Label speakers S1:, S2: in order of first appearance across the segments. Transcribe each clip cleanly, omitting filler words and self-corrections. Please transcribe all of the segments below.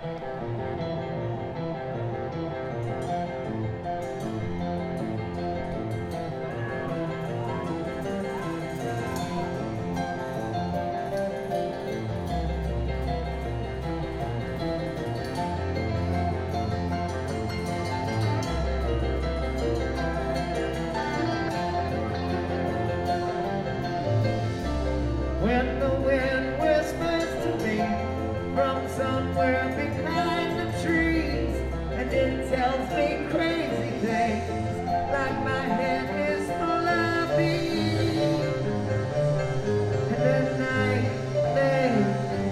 S1: When the wind whispers to me from somewhere behind the trees, and it tells me crazy things like my head is full of bees, and the night may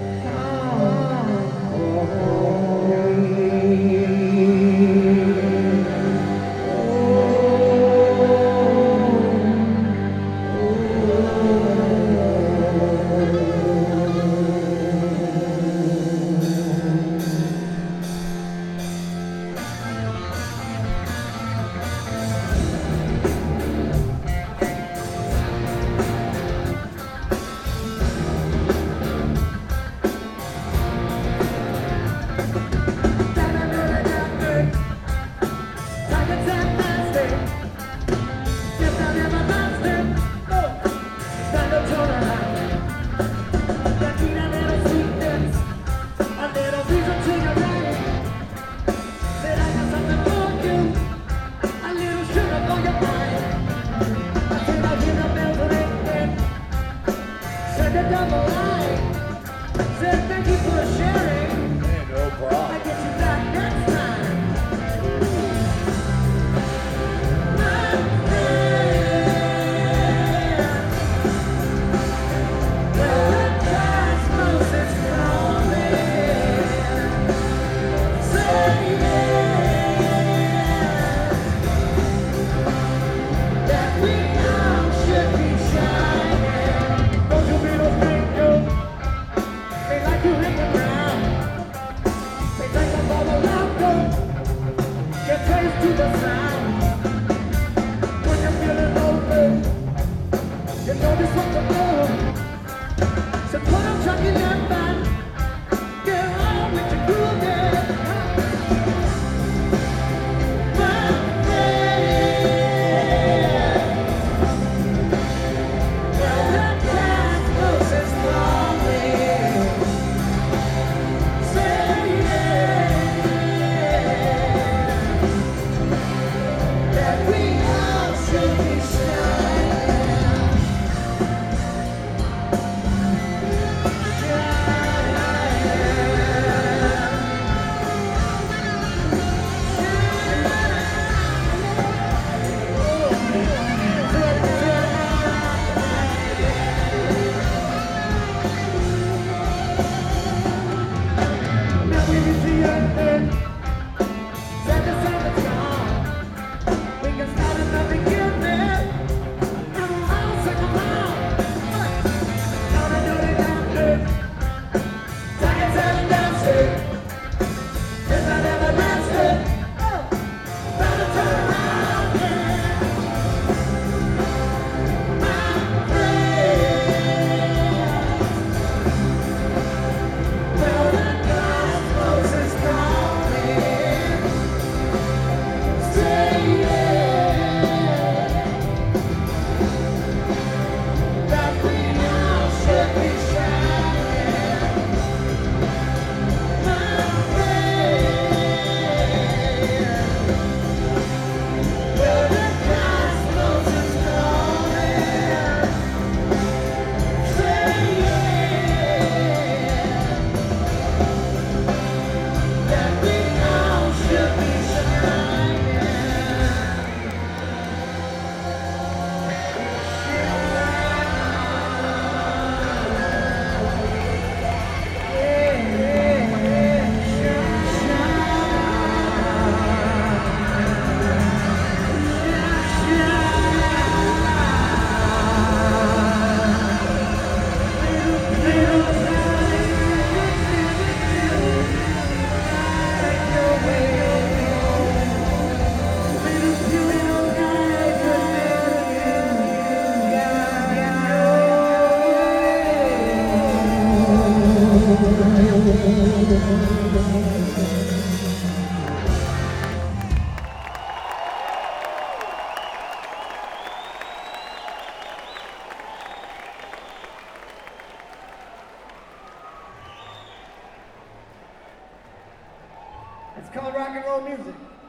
S1: down the line. Said thank you for sharing.
S2: Yeah, no problem.
S1: I get you back next time. My friend. Well, the cosmos is calling. Say that we all should be shining. Don't you be no stranger. They like you hit the ground. They think I'm all around you. Get taste to the sound. When you're feeling open, you know this what to do. So put on chucking that back. Get on with your groove, yeah. My friend. Well, the cosmos is calling. Say yeah. It's called rock and roll music.